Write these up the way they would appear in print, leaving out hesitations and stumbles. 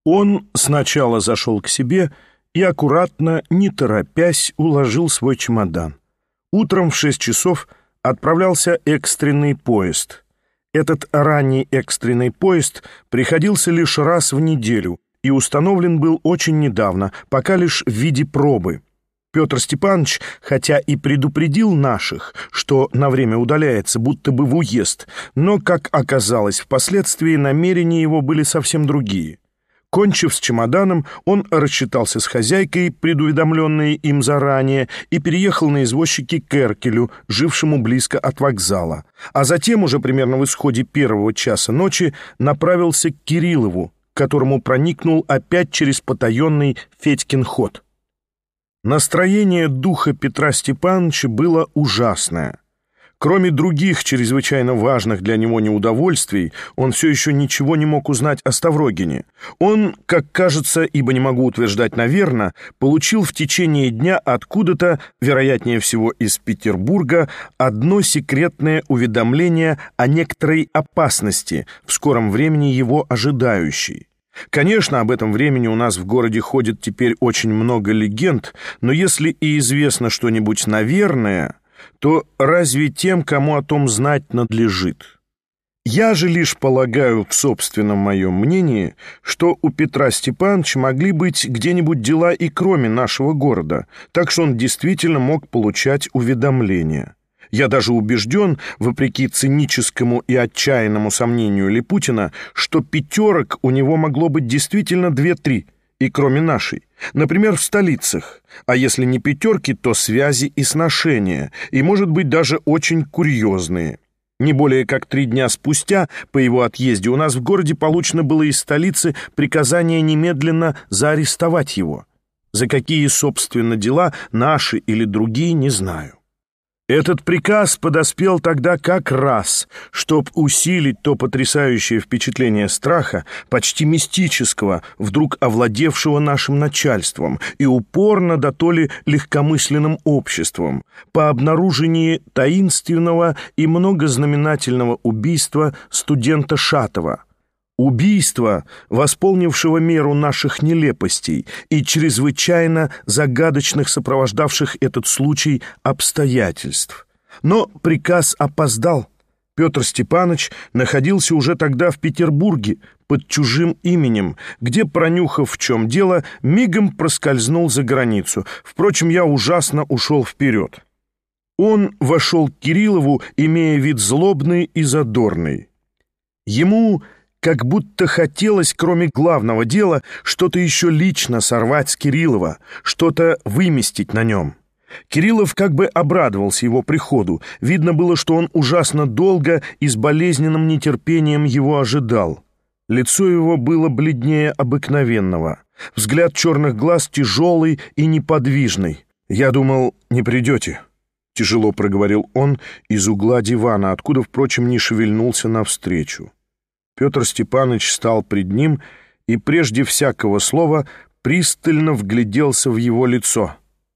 Он сначала зашел к себе и аккуратно, не торопясь, уложил свой чемодан. Утром в 6 часов отправлялся экстренный поезд. Этот ранний экстренный поезд приходился лишь раз в неделю и установлен был очень недавно, пока лишь в виде пробы. Петр Степанович, хотя и предупредил наших, что на время удаляется, будто бы в уезд, но, как оказалось впоследствии, намерения его были совсем другие. Кончив с чемоданом, он рассчитался с хозяйкой, предуведомленной им заранее, и переехал на извозчике к Эркелю, жившему близко от вокзала. А затем, уже примерно в исходе 1 часа ночи, направился к Кириллову, к которому проникнул опять через потаенный Федькин ход. Настроение духа Петра Степановича было ужасное. Кроме других чрезвычайно важных для него неудовольствий, он все еще ничего не мог узнать о Ставрогине. Он, как кажется, ибо не могу утверждать наверно, получил в течение дня откуда-то, вероятнее всего из Петербурга, одно секретное уведомление о некоторой опасности, в скором времени его ожидающей. Конечно, об этом времени у нас в городе ходит теперь очень много легенд, но если и известно что-нибудь наверное, то разве тем, кому о том знать надлежит? Я же лишь полагаю в собственном моем мнении, что у Петра Степановича могли быть где-нибудь дела и кроме нашего города, так что он действительно мог получать уведомления. Я даже убежден, вопреки циническому и отчаянному сомнению Липутина, что пятерок у него могло быть действительно 2-3, и кроме нашей. Например, в столицах. А если не пятерки, то связи и сношения, и, может быть, даже очень курьезные. Не более как 3 дня спустя, по его отъезде, у нас в городе получено было из столицы приказание немедленно заарестовать его. За какие, собственно, дела, наши или другие, не знаю. Этот приказ подоспел тогда как раз, чтоб усилить то потрясающее впечатление страха, почти мистического, вдруг овладевшего нашим начальством и упорно да то ли легкомысленным обществом, по обнаружении таинственного и многознаменательного убийства студента Шатова. Убийство, восполнившего меру наших нелепостей и чрезвычайно загадочных сопровождавших этот случай обстоятельств. Но приказ опоздал. Петр Степанович находился уже тогда в Петербурге под чужим именем, где, пронюхав, в чем дело, мигом проскользнул за границу. Впрочем, я ужасно ушел вперед. Он вошел к Кириллову, имея вид злобный и задорный. Ему как будто хотелось, кроме главного дела, что-то еще лично сорвать с Кириллова, что-то выместить на нем. Кириллов как бы обрадовался его приходу. Видно было, что он ужасно долго и с болезненным нетерпением его ожидал. Лицо его было бледнее обыкновенного. Взгляд черных глаз тяжелый и неподвижный. «Я думал, не придете», — тяжело проговорил он из угла дивана, откуда, впрочем, не шевельнулся навстречу. Петр Степанович стал пред ним и прежде всякого слова пристально вгляделся в его лицо.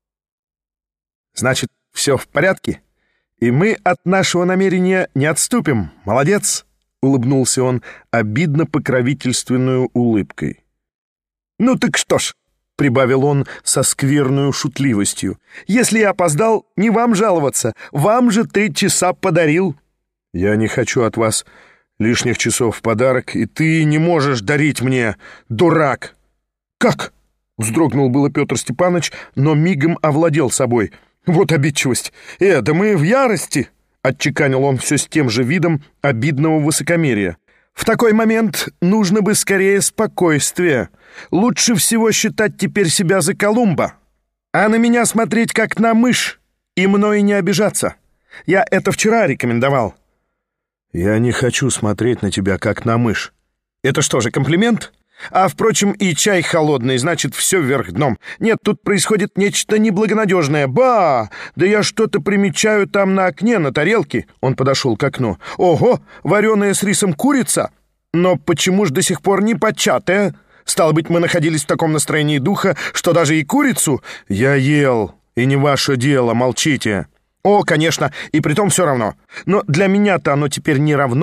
«Значит, все в порядке? И мы от нашего намерения не отступим. Молодец!» — улыбнулся он обидно покровительственную улыбкой. «Ну так что ж», — прибавил он со скверную шутливостью, «если я опоздал, не вам жаловаться, вам же 3 часа подарил». «Я не хочу от вас лишних часов в подарок, и ты не можешь дарить мне, дурак!» «Как?» — вздрогнул было Петр Степанович, но мигом овладел собой. «Вот обидчивость! Да мы в ярости!» — отчеканил он все с тем же видом обидного высокомерия. «В такой момент нужно бы скорее спокойствие. Лучше всего считать теперь себя за Колумба, а на меня смотреть как на мышь и мной не обижаться. Я это вчера рекомендовал». «Я не хочу смотреть на тебя, как на мышь». «Это что же, комплимент? А, впрочем, и чай холодный, значит, все вверх дном. Нет, тут происходит нечто неблагонадежное. Ба! Да я что-то примечаю там на окне, на тарелке». Он подошел к окну. «Ого, вареная с рисом курица? Но почему ж до сих пор не початая? Стало быть, мы находились в таком настроении духа, что даже и курицу...» «Я ел, и не ваше дело, молчите». «О, конечно, и притом все равно. Но для меня-то оно теперь не равно.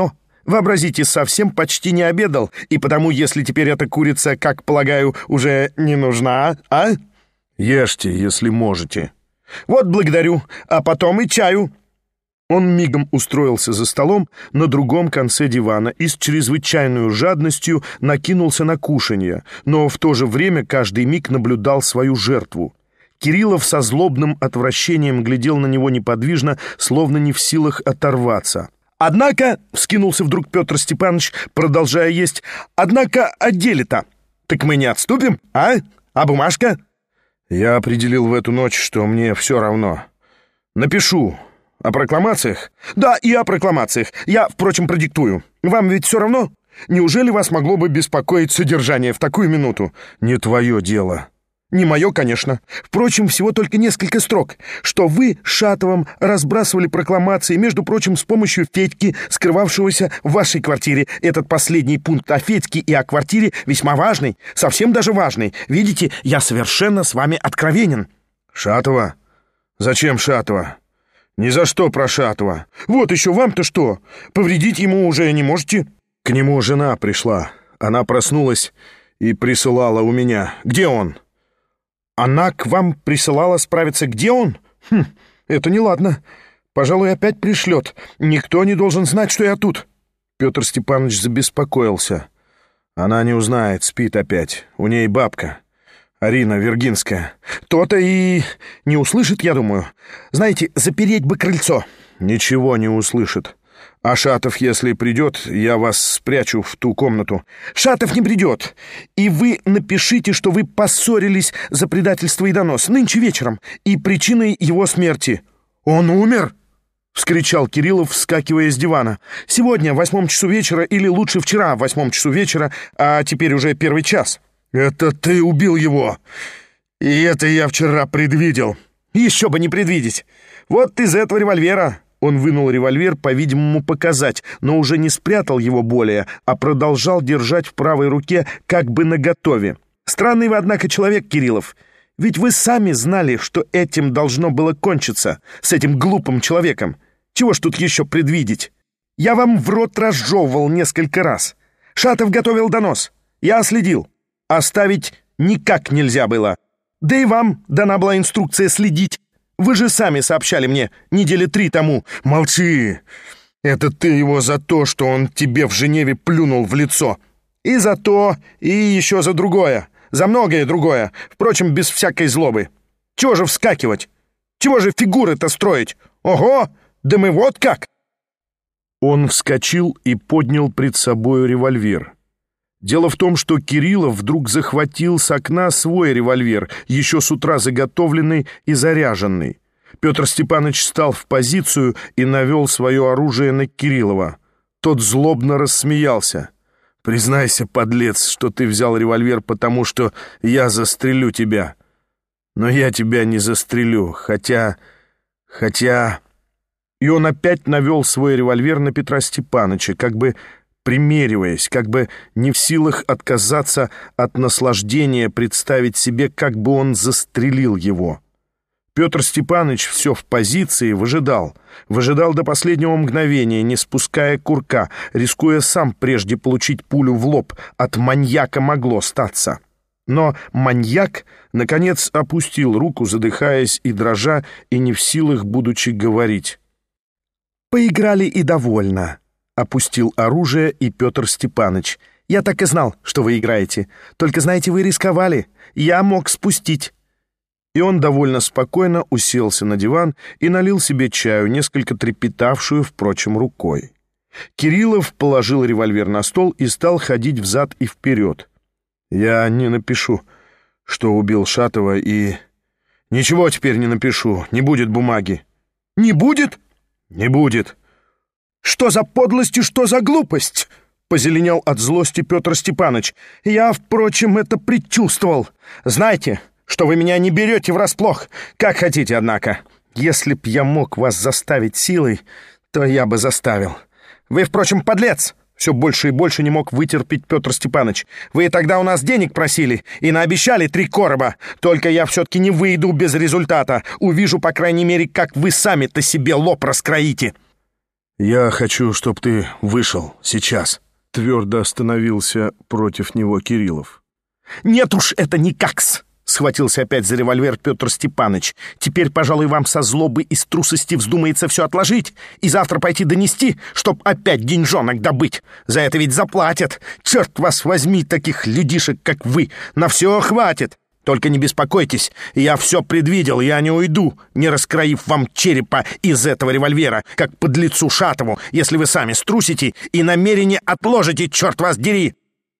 Вообразите, совсем почти не обедал, и потому, если теперь эта курица, как полагаю, уже не нужна, а? Ешьте, если можете. Вот благодарю, а потом и чаю. Он мигом устроился за столом на другом конце дивана и с чрезвычайной жадностью накинулся на кушанье, но в то же время каждый миг наблюдал свою жертву. Кириллов со злобным отвращением глядел на него неподвижно, словно не в силах оторваться. «Однако», — вскинулся вдруг Петр Степанович, продолжая есть, «однако о деле-то. Так мы не отступим, а? А бумажка?» Я определил в эту ночь, что мне все равно. Напишу. О прокламациях? Да, и о прокламациях. Я, впрочем, продиктую. Вам ведь все равно? Неужели вас могло бы беспокоить содержание в такую минуту? Не твое дело. Не мое, конечно. Впрочем, всего только несколько строк. Что вы с Шатовым разбрасывали прокламации, между прочим, с помощью Федьки, скрывавшегося в вашей квартире. Этот последний пункт о Федьке и о квартире весьма важный, совсем даже важный. Видите, я совершенно с вами откровенен. Шатова? Зачем Шатова? Ни за что про Шатова. Вот еще вам-то что? Повредить ему уже не можете? К нему жена пришла. Она проснулась и присылала у меня. Где он? Она к вам присылала справиться, где он? Это неладно. Пожалуй, опять пришлет. Никто не должен знать, что я тут. Петр Степанович забеспокоился. Она не узнает, спит опять. У ней бабка. Арина Вергинская. То-то и не услышит, я думаю. Знаете, запереть бы крыльцо. Ничего не услышит. А Шатов, если придет, я вас спрячу в ту комнату. Шатов не придет. И вы напишите, что вы поссорились за предательство и донос нынче вечером, и причиной его смерти. Он умер? — вскричал Кириллов, вскакивая с дивана. «Сегодня в 8 часу вечера, или лучше вчера в 8 часу вечера, а теперь уже 1 час». «Это ты убил его! И это я вчера предвидел!» «Еще бы не предвидеть! Вот из этого револьвера!» Он вынул револьвер, по-видимому, показать, но уже не спрятал его более, а продолжал держать в правой руке, как бы наготове. «Странный вы, однако, человек, Кириллов. Ведь вы сами знали, что этим должно было кончиться, с этим глупым человеком. Чего ж тут еще предвидеть? Я вам в рот разжевывал несколько раз. Шатов готовил донос. Я следил. Оставить никак нельзя было. Да и вам дана была инструкция следить. Вы же сами сообщали мне недели 3 тому». «Молчи! Это ты его за то, что он тебе в Женеве плюнул в лицо». «И за то, и еще за другое. За многое другое. Впрочем, без всякой злобы. Чего же вскакивать? Чего же фигуры-то строить? Ого! Да мы вот как!» Он вскочил и поднял пред собою револьвер. Дело в том, что Кириллов вдруг захватил с окна свой револьвер, еще с утра заготовленный и заряженный. Петр Степанович встал в позицию и навел свое оружие на Кириллова. Тот злобно рассмеялся. «Признайся, подлец, что ты взял револьвер, потому что я застрелю тебя. Но я тебя не застрелю, хотя... И он опять навел свой револьвер на Петра Степановича, как бы примериваясь, как бы не в силах отказаться от наслаждения представить себе, как бы он застрелил его. Петр Степанович все в позиции выжидал до последнего мгновения, не спуская курка, рискуя сам прежде получить пулю в лоб. От маньяка могло статься. Но маньяк, наконец, опустил руку, задыхаясь и дрожа, и не в силах, будучи, говорить. «Поиграли и довольно», — опустил оружие и Петр Степанович. «Я так и знал, что вы играете. Только, знаете, вы рисковали. Я мог спустить». И он довольно спокойно уселся на диван и налил себе чаю, несколько трепетавшую, впрочем, рукой. Кириллов положил револьвер на стол и стал ходить взад и вперед. «Я не напишу, что убил Шатова, и... Ничего теперь не напишу, не будет бумаги». «Не будет?» «Не будет». «Что за подлость и что за глупость?» — позеленел от злости Петр Степанович. «Я, впрочем, это предчувствовал. Знаете, что вы меня не берете врасплох. Как хотите, однако. Если б я мог вас заставить силой, то я бы заставил. Вы, впрочем, подлец!» Все больше и больше не мог вытерпеть Петр Степанович. «Вы тогда у нас денег просили и наобещали 3 короба. Только я все-таки не выйду без результата. Увижу, по крайней мере, как вы сами-то себе лоб раскроите». «Я хочу, чтобы ты вышел сейчас», — твердо остановился против него Кириллов. «Нет уж, это никак-с!» — схватился опять за револьвер Петр Степаныч. «Теперь, пожалуй, вам со злобы и с трусости вздумается все отложить и завтра пойти донести, чтоб опять деньжонок добыть. За это ведь заплатят. Черт вас возьми, таких людишек, как вы, на все хватит. Только не беспокойтесь, я все предвидел, я не уйду, не раскроив вам черепа из этого револьвера, как подлецу Шатову, если вы сами струсите и намерение отложите, черт вас дери!»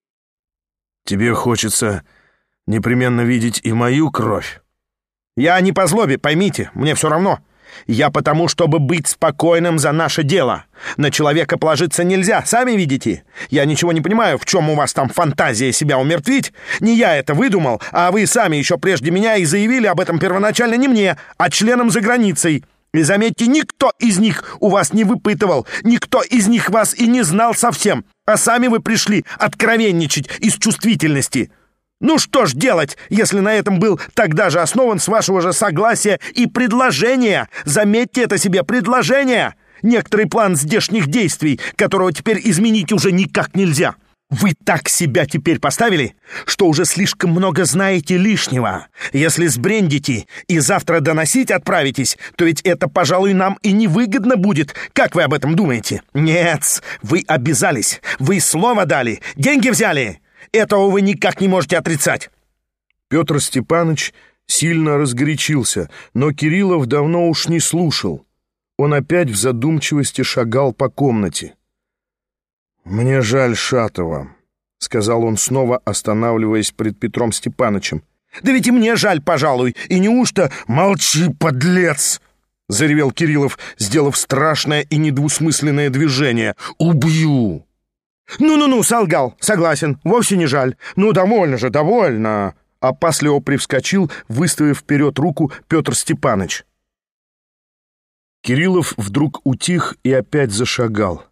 «Тебе хочется непременно видеть и мою кровь?» «Я не по злобе, поймите, мне все равно. Я потому, чтобы быть спокойным за наше дело. На человека положиться нельзя, сами видите. Я ничего не понимаю, в чем у вас там фантазия себя умертвить. Не я это выдумал, а вы сами еще прежде меня и заявили об этом первоначально не мне, а членам за границей. И заметьте, никто из них у вас не выпытывал, никто из них вас и не знал совсем, а сами вы пришли откровенничать из чувствительности. Ну что ж делать, если на этом был тогда же основан с вашего же согласия и предложения? Заметьте это себе, предложение! Некоторый план здешних действий, которого теперь изменить уже никак нельзя. Вы так себя теперь поставили, что уже слишком много знаете лишнего. Если сбрендите и завтра доносить отправитесь, то ведь это, пожалуй, нам и невыгодно будет. Как вы об этом думаете? Нет, вы обязались, вы слово дали, деньги взяли. Этого вы никак не можете отрицать. Петр Степаныч сильно разгорячился, но Кириллов давно уж не слушал. Он опять в задумчивости шагал по комнате. «Мне жаль Шатова», — сказал он снова, останавливаясь пред Петром Степанычем. «Да ведь и мне жаль, пожалуй, и неужто...» «Молчи, подлец!» — заревел Кириллов, сделав страшное и недвусмысленное движение. «Убью!» «Ну-ну-ну, солгал, согласен, вовсе не жаль. Ну, довольно же, довольно!» Опасливо привскочил, выставив вперед руку Петр Степаныч. Кириллов вдруг утих и опять зашагал.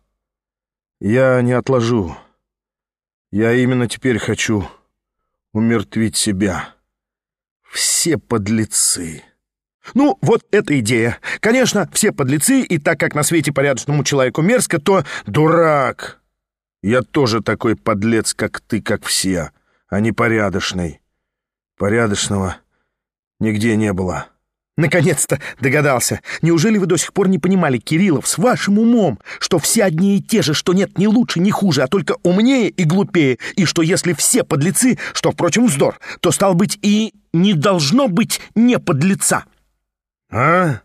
«Я не отложу. Я именно теперь хочу умертвить себя. Все подлецы!» «Ну, вот эта идея. Конечно, все подлецы, и так как на свете порядочному человеку мерзко, то...» «Дурак! Я тоже такой подлец, как ты, как все, а не порядочный. Порядочного нигде не было». «Наконец-то догадался. Неужели вы до сих пор не понимали, Кириллов, с вашим умом, что все одни и те же, что нет ни лучше, ни хуже, а только умнее и глупее, и что если все подлецы, что, впрочем, вздор, то, стало быть, и не должно быть не подлеца?» «А?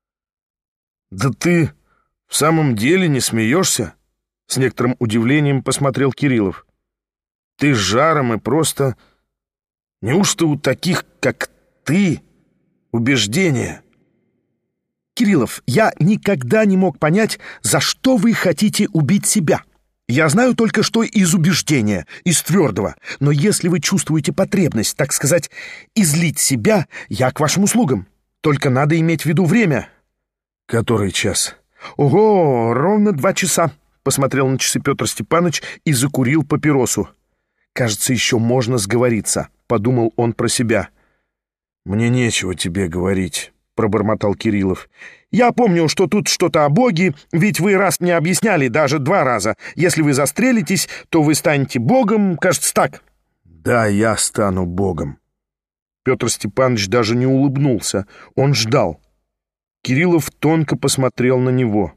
Да ты в самом деле не смеешься?» С некоторым удивлением посмотрел Кириллов. «Ты с жаром и просто... Неужто у таких, как ты, убеждения?» «Кириллов, я никогда не мог понять, за что вы хотите убить себя. Я знаю только, что из убеждения, из твердого. Но если вы чувствуете потребность, так сказать, излить себя, я к вашим услугам. Только надо иметь в виду время». «Который час?» «Ого, ровно 2 часа», — посмотрел на часы Петр Степаныч и закурил папиросу. «Кажется, еще можно сговориться», — подумал он про себя. «Мне нечего тебе говорить», — пробормотал Кириллов. «Я помню, что тут что-то о Боге, ведь вы раз мне объясняли, даже 2 раза. Если вы застрелитесь, то вы станете Богом, кажется, так». «Да, я стану Богом». Петр Степанович даже не улыбнулся, он ждал. Кириллов тонко посмотрел на него.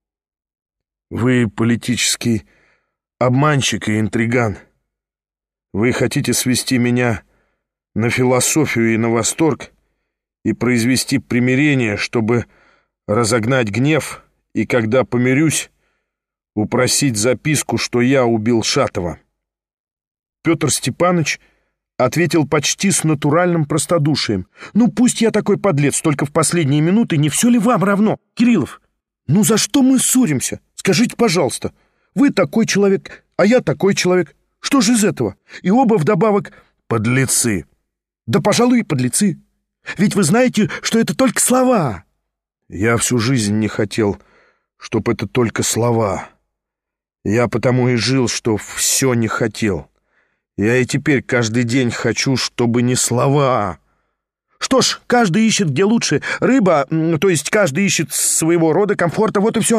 «Вы политический обманщик и интриган. Вы хотите свести меня на философию и на восторг и произвести примирение, чтобы разогнать гнев и, когда помирюсь, упросить записку, что я убил Шатова». Петр Степаныч ответил почти с натуральным простодушием. «Ну, пусть я такой подлец, только в последние минуты не все ли вам равно, Кириллов? Ну, за что мы ссоримся? Скажите, пожалуйста. Вы такой человек, а я такой человек. Что же из этого? И оба вдобавок подлецы». «Да, пожалуй, и подлецы. Ведь вы знаете, что это только слова». «Я всю жизнь не хотел, чтоб это только слова. Я потому и жил, что все не хотел. Я и теперь каждый день хочу, чтобы не слова». «Что ж, каждый ищет где лучше. Рыба, то есть каждый ищет своего рода комфорта, вот и все.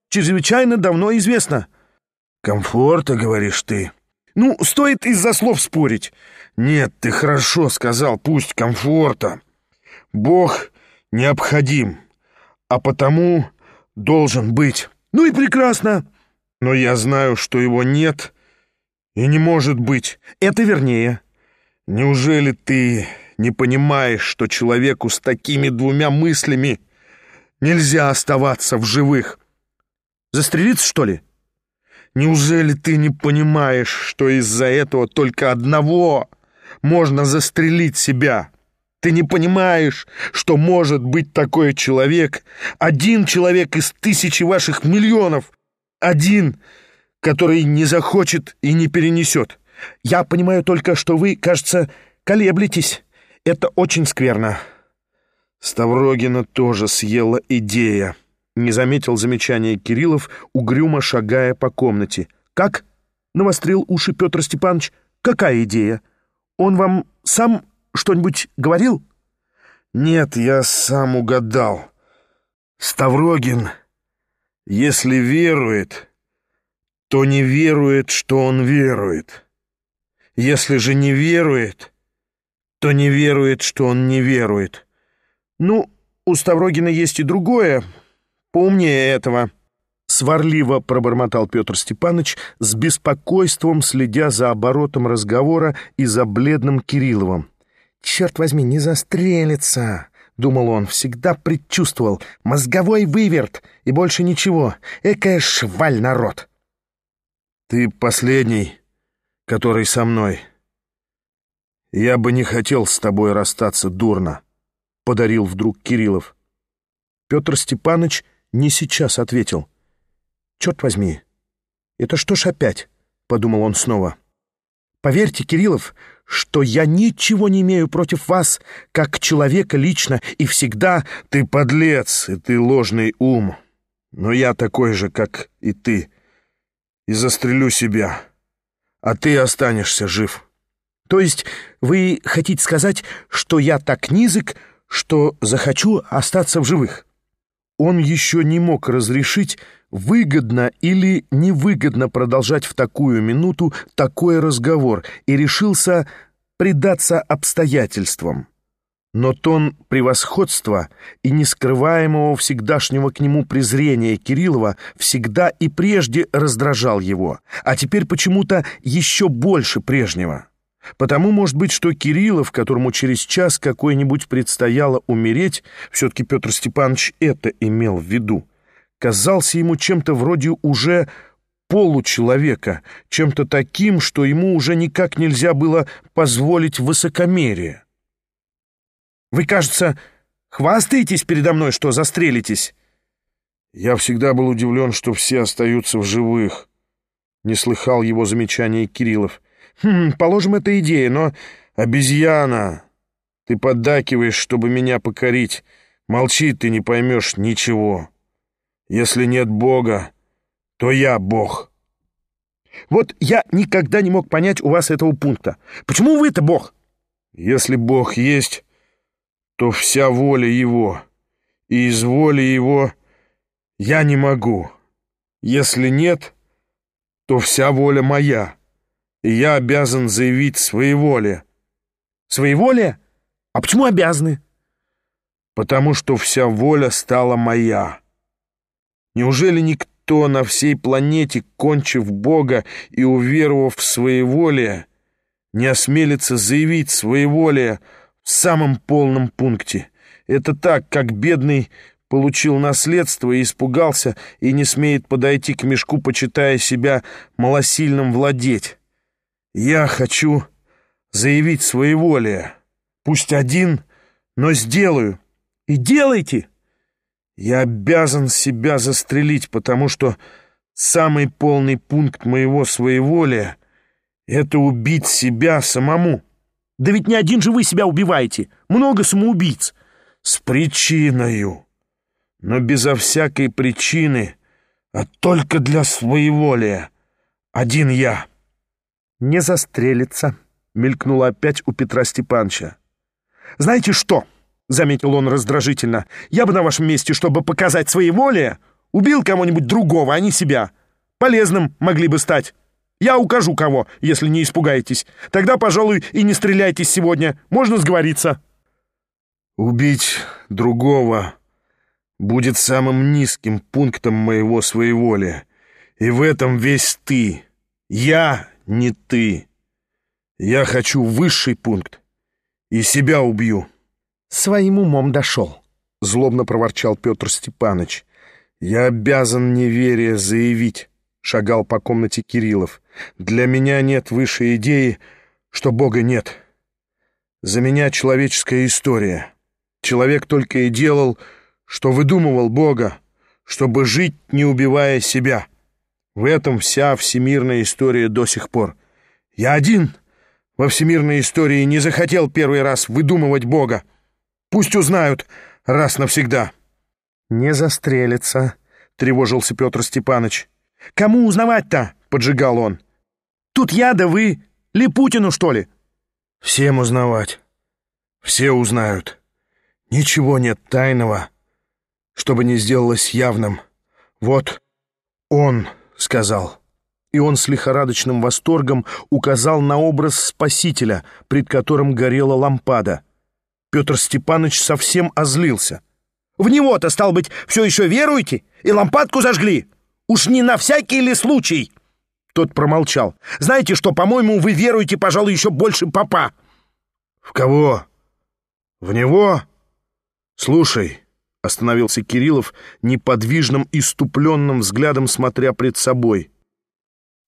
чрезвычайно давно известно». «Комфорта, говоришь ты?» «Ну, стоит из-за слов спорить». «Нет, ты хорошо сказал, пусть комфорта. Бог необходим, а потому должен быть». «Ну и прекрасно». «Но я знаю, что его нет и не может быть». «Это вернее». «Неужели ты не понимаешь, что человеку с такими двумя мыслями нельзя оставаться в живых?» «Застрелиться, что ли?» «Неужели ты не понимаешь, что из-за этого только одного можно застрелить себя? Ты не понимаешь, что может быть такой человек, один человек из 1000 ваших миллионов, один, который не захочет и не перенесет?» «Я понимаю только, что вы, кажется, колеблетесь. Это очень скверно». Ставрогина тоже съела идея. Не заметил замечания Кириллов, угрюмо шагая по комнате. «Как?» — навострил уши Петр Степанович. «Какая идея? Он вам сам что-нибудь говорил?» «Нет, я сам угадал. Ставрогин, если верует, то не верует, что он верует. Если же не верует, то не верует, что он не верует». «Ну, у Ставрогина есть и другое, поумнее этого», — сварливо пробормотал Петр Степанович, с беспокойством следя за оборотом разговора и за бледным Кирилловым. «Черт возьми, не застрелится!» — думал он, всегда предчувствовал. «Мозговой выверт и больше ничего. Экая шваль народ!» «Ты последний, который со мной. Я бы не хотел с тобой расстаться дурно», — подарил вдруг Кириллов. Петр Степанович не сейчас ответил. «Черт возьми, это что ж опять?» — подумал он снова. «Поверьте, Кириллов, что я ничего не имею против вас, как человека лично, и всегда...» «Ты подлец, и ты ложный ум, но я такой же, как и ты, и застрелю себя, а ты останешься жив». «То есть вы хотите сказать, что я так низок, что захочу остаться в живых?» Он еще не мог разрешить, выгодно или невыгодно продолжать в такую минуту такой разговор, и решился предаться обстоятельствам. Но тон превосходства и нескрываемого всегдашнего к нему презрения Кириллова всегда и прежде раздражал его, а теперь почему-то еще больше прежнего. Потому, может быть, что Кириллов, которому через час какой-нибудь предстояло умереть, все-таки Петр Степанович это имел в виду, казался ему чем-то вроде уже получеловека, чем-то таким, что ему уже никак нельзя было позволить высокомерие. «Вы, кажется, хвастаетесь передо мной, что застрелитесь?» «Я всегда был удивлен, что все остаются в живых», — не слыхал его замечания Кириллов. Положим, это идея, но... «Обезьяна! Ты поддакиваешь, чтобы меня покорить. Молчи, ты не поймешь ничего. Если нет Бога, то я Бог». «Вот я никогда не мог понять у вас этого пункта. Почему вы-то Бог?» «Если Бог есть, то вся воля Его, и из воли Его я не могу. Если нет, то вся воля моя, и я обязан заявить своеволие». «Своеволие? А почему обязаны?» «Потому что вся воля стала моя. Неужели никто на всей планете, кончив Бога и уверовав в своеволие, не осмелится заявить своеволие в самом полном пункте? Это так, как бедный получил наследство и испугался и не смеет подойти к мешку, почитая себя малосильным владеть. Я хочу заявить своеволие. Пусть один, но сделаю. И делайте!» Я обязан себя застрелить, потому что самый полный пункт моего своеволия — это убить себя самому». «Да ведь не один же вы себя убиваете. Много самоубийц». «С причиною, но безо всякой причины, а только для своеволия. Один я». «Не застрелится», — мелькнуло опять у Петра Степановича. «Знаете что?» — заметил он раздражительно. «Я бы на вашем месте, чтобы показать своеволие, Убил кого-нибудь другого, а не себя. Полезным могли бы стать. Я укажу кого, если не испугаетесь. Тогда, пожалуй, и не стреляйтесь сегодня. Можно сговориться». «Убить другого будет самым низким пунктом моего своеволия. И в этом весь ты. Я не ты. Я хочу высший пункт. И себя убью». «Своим умом дошел», — злобно проворчал Петр Степаныч. «Я обязан неверие заявить», — шагал по комнате Кириллов. «Для меня нет высшей идеи, что Бога нет. За меня человеческая история. Человек только и делал, что выдумывал Бога, чтобы жить, не убивая себя. В этом вся всемирная история до сих пор. Я один во всемирной истории не захотел первый раз выдумывать Бога. Пусть узнают раз навсегда». «Не застрелится», — тревожился Петр Степаныч. «Кому узнавать-то?» — поджигал он. «Тут я да вы. Ли Путину, что ли?» «Всем узнавать. Все узнают. Ничего нет тайного, чтобы не сделалось явным. Вот он сказал». И он с лихорадочным восторгом указал на образ Спасителя, пред которым горела лампада. Петр Степаныч совсем озлился. «В него-то, стал быть, все еще веруете? И лампадку зажгли? Уж не на всякий ли случай?» Тот промолчал. «Знаете что, по-моему, вы веруете, пожалуй, еще больше попа». «В кого? В него? Слушай», — остановился Кириллов, неподвижным, иступленным взглядом смотря пред собой.